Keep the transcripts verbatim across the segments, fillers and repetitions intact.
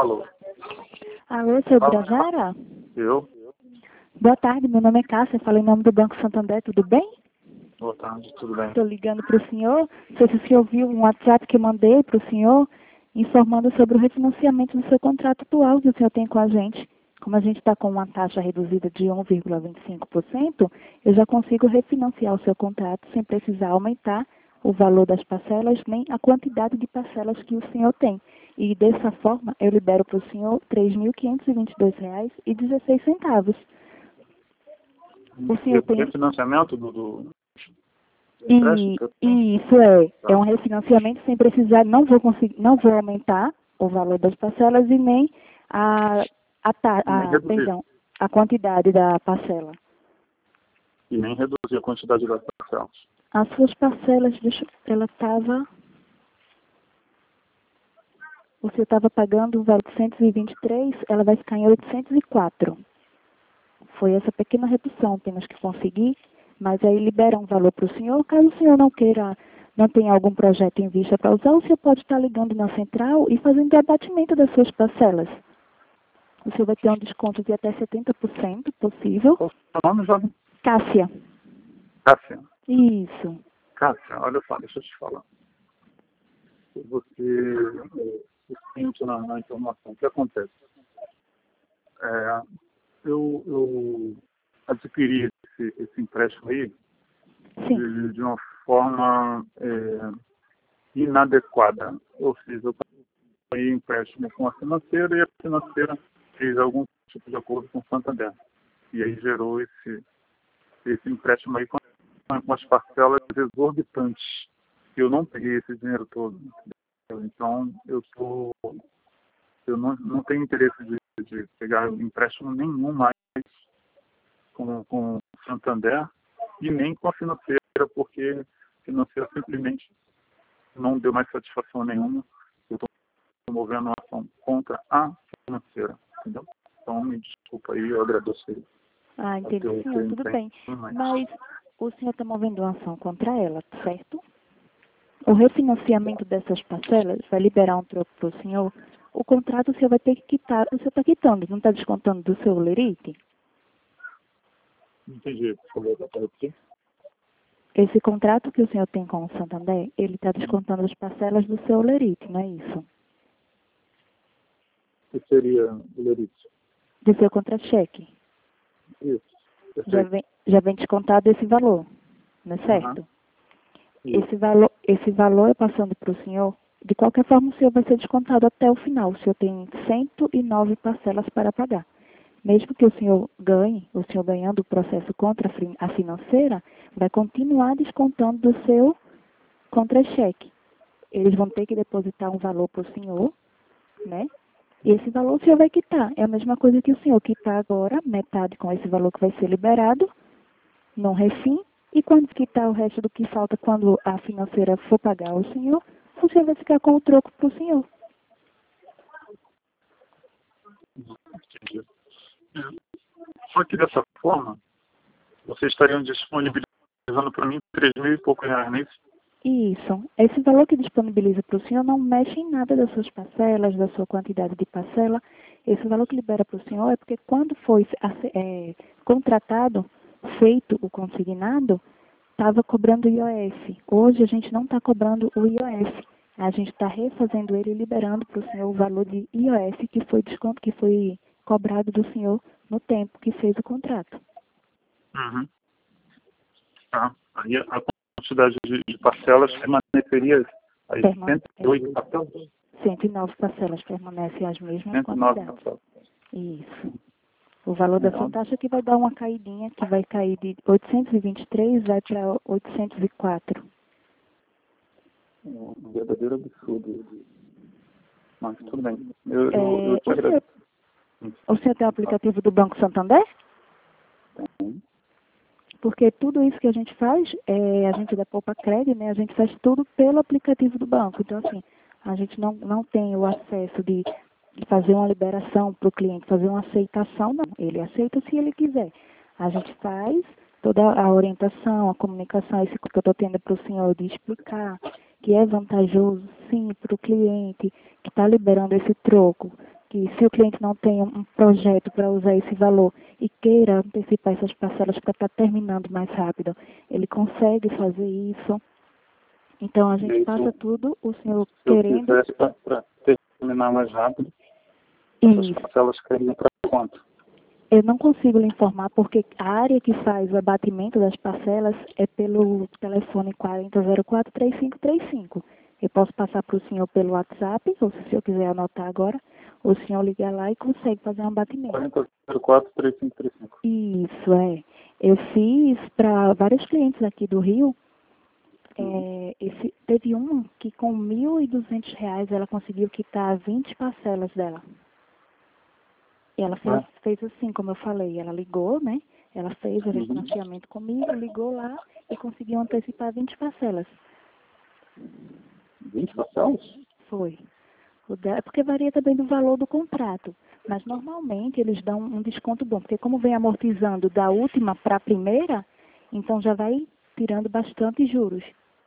Alô? Alô, seu Fala. Birajara? Eu? Boa tarde, meu nome é Cássia, falo em nome do Banco Santander, tudo bem? Boa tarde, tudo bem? Estou ligando para o senhor. Não sei se o senhor viu um WhatsApp que eu mandei para o senhor, informando sobre o refinanciamento do seu contrato atual que o senhor tem com a gente. Como a gente está com uma taxa reduzida de um vírgula vinte e cinco por cento, eu já consigo refinanciar o seu contrato sem precisar aumentar o valor das parcelas, nem a quantidade de parcelas que o senhor tem. E dessa forma, eu libero para o senhor três mil quinhentos e vinte e dois reais e dezesseis centavos. O senhor tem... Refinanciamento do, do E, empréstimo? e isso é, Tá. é um refinanciamento sem precisar, não vou conseguir, não vou aumentar o valor das parcelas e nem a, a, ta- Nem a, reduzir. perdão, a quantidade da parcela. E nem reduzir a quantidade das parcelas. As suas parcelas, deixa, ela estava, o senhor estava pagando o valor de oitocentos e vinte e três, ela vai ficar em oitocentos e quatro. Foi essa pequena redução apenas que consegui, mas aí libera um valor para o senhor. Caso o senhor não queira, não tenha algum projeto em vista para usar, o senhor pode estar ligando na central e fazendo o abatimento das suas parcelas. O senhor vai ter um desconto de até setenta por cento possível. Qual é o seu nome, jovem? Cássia. Cássia. Isso. Cássia, olha só, deixa eu te falar. Você é seguinte na, na informação. O que acontece? É, eu, eu adquiri esse, esse empréstimo aí Sim. de, de uma forma é, inadequada. Ou seja, eu paguei empréstimo com a financeira e a financeira fez algum tipo de acordo com o Santander. E aí gerou esse, esse empréstimo aí com, com as parcelas exorbitantes. Eu não peguei esse dinheiro todo. Entendeu? Então, eu, tô, eu não, não tenho interesse de, de pegar empréstimo nenhum mais com, com o Santander e nem com a financeira, porque a financeira simplesmente não deu mais satisfação nenhuma. Eu estou movendo uma ação contra a financeira, entendeu? Então, me desculpa aí, eu agradeço aí. Ah, entendi, senhor, tudo bem. Mas o senhor está movendo uma ação contra ela, certo? O refinanciamento dessas parcelas vai liberar um troco para o senhor. O contrato o senhor vai ter que quitar, o senhor está quitando, não está descontando do seu lerite? Entendi, por favor, dá para repetir? Esse contrato que o senhor tem com o Santander, ele está descontando as parcelas do seu lerite, não é isso? O que seria o lerite? Do seu contra-cheque. Isso, Já perfeito. vem, já vem descontado esse valor, não é certo? Uhum. Isso. Esse valor, esse valor é passando para o senhor, de qualquer forma o senhor vai ser descontado até o final. O senhor tem cento e nove parcelas para pagar. Mesmo que o senhor ganhe, o senhor ganhando o processo contra a fin- a financeira, vai continuar descontando do seu contra-cheque. Eles vão ter que depositar um valor para o senhor, né? E esse valor o senhor vai quitar. É a mesma coisa que o senhor quitar agora, metade com esse valor que vai ser liberado, no refim, e quando quitar o resto do que falta, quando a financeira for pagar ao senhor, o senhor vai ficar com o troco para o senhor. Entendi. Só que dessa forma, vocês estariam disponibilizando para mim três mil e poucos reais, não é isso? Isso. Esse valor que disponibiliza para o senhor não mexe em nada das suas parcelas, da sua quantidade de parcela. Esse valor que libera para o senhor é porque quando foi é, contratado, feito o consignado, estava cobrando o I O F. Hoje a gente não está cobrando o I O F. A gente está refazendo ele e liberando para o senhor o valor de I O F que foi desconto, que foi cobrado do senhor no tempo que fez o contrato. Uhum. Tá. Aí a quantidade de, de parcelas permaneceria as Perma- cento e oito parcelas? cento e nove parcelas permanecem as mesmas cento e nove quantidades. parcelas. Isso. O valor da sua Então, taxa que vai dar uma caidinha, que vai cair de oitocentos e vinte e três, vai para oitocentos e quatro. um verdadeiro absurdo. Mas tudo bem. Eu, É, eu, eu te o, senhor, agradeço. o senhor tem o aplicativo do Banco Santander? Tem. Porque tudo isso que a gente faz, é, a gente da Poupa Crédito, né, a gente faz tudo pelo aplicativo do banco. Então, assim, a gente não, não tem o acesso de, de fazer uma liberação para o cliente, fazer uma aceitação, não. Ele aceita se ele quiser. A gente faz toda a orientação, a comunicação, esse que eu estou tendo para o senhor de explicar que é vantajoso, sim, para o cliente que está liberando esse troco. que se o cliente não tem um projeto para usar esse valor e queira antecipar essas parcelas para estar terminando mais rápido, ele consegue fazer isso. Então, a gente passa tudo, o senhor Se eu querendo... quisesse para terminar mais rápido, Isso. essas parcelas cairiam para quanto? Eu não consigo lhe informar porque a área que faz o abatimento das parcelas é pelo telefone quatro zero quatro, três cinco três cinco. Eu posso passar para o senhor pelo WhatsApp, ou se o senhor quiser anotar agora, o senhor liga lá e consegue fazer um abatimento. quatro zero quatro, três cinco três cinco. Isso, é. Eu fiz para vários clientes aqui do Rio. É, esse, teve uma que com mil e duzentos reais ela conseguiu quitar vinte parcelas dela. E ela fez, fez assim, como eu falei, ela ligou, né? Ela fez o refinanciamento comigo, ligou lá e conseguiu antecipar vinte parcelas. vinte parcelas? Foi. O dela, é porque varia também do valor do contrato. Mas normalmente eles dão um desconto bom, porque como vem amortizando da última para a primeira, então já vai tirando bastante juros.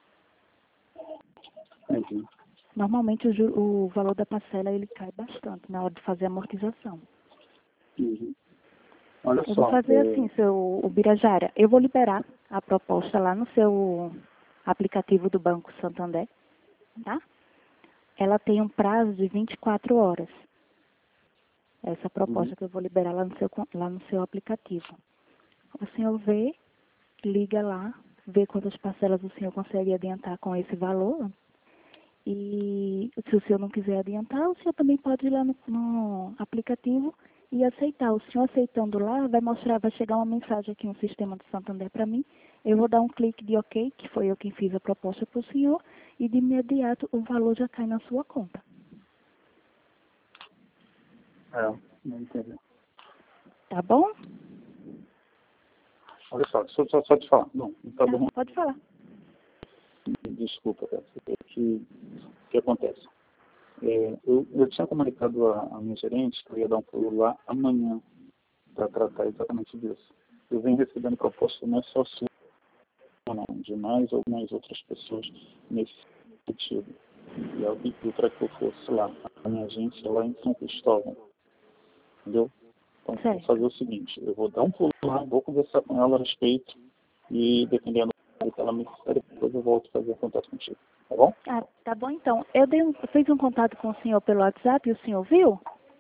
Entendi. Normalmente o, ju, o valor da parcela ele cai bastante na hora de fazer a amortização. Uhum. Olha eu só, vou fazer é... assim, seu o Birajara. Eu vou liberar a proposta lá no seu aplicativo do Banco Santander, tá? Ela tem um prazo de vinte e quatro horas. Essa proposta Uhum. que eu vou liberar lá no seu, lá no seu aplicativo. O senhor vê, liga lá, vê quantas parcelas o senhor consegue adiantar com esse valor. E se o senhor não quiser adiantar, o senhor também pode ir lá no, no aplicativo e aceitar. O senhor aceitando lá, vai mostrar, vai chegar uma mensagem aqui no sistema do Santander para mim. Eu vou dar um clique de OK, que foi eu quem fiz a proposta para o senhor, e de imediato o valor já cai na sua conta. É, não entendi. Tá bom? Olha só, deixa eu só, só te falar. Não, não tá bom. Pode falar. Desculpa, cara. O que, que acontece? É, eu, eu tinha comunicado a, a minha gerente que eu ia dar um pulo lá amanhã para tratar exatamente disso. Eu venho recebendo proposta não é só sua, não, de mais algumas outras pessoas nesse sentido. E ela pediu para que eu fosse lá, a minha agência lá em São Cristóvão. Entendeu? Então, Certo. vou fazer o seguinte, eu vou dar um pulo lá, vou conversar com ela a respeito e, dependendo do que ela me disser, depois eu volto a fazer contato contigo. Tá bom? Ah, tá bom, então. Eu dei um, fiz um contato com o senhor pelo WhatsApp e o senhor viu?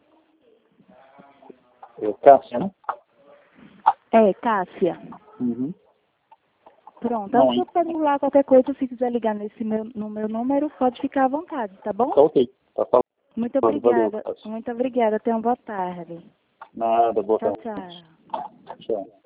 É Cássia, né? É, Cássia. Uhum. Pronto. Não, Então, se eu perguntar qualquer coisa, se quiser ligar nesse meu, no meu número, pode ficar à vontade, tá bom? Tá ok. Tá falando. Muito Valeu, obrigada. Cássia. Muito obrigada. Tenha uma boa tarde. Nada, boa Tchau, tarde. tchau. Tchau.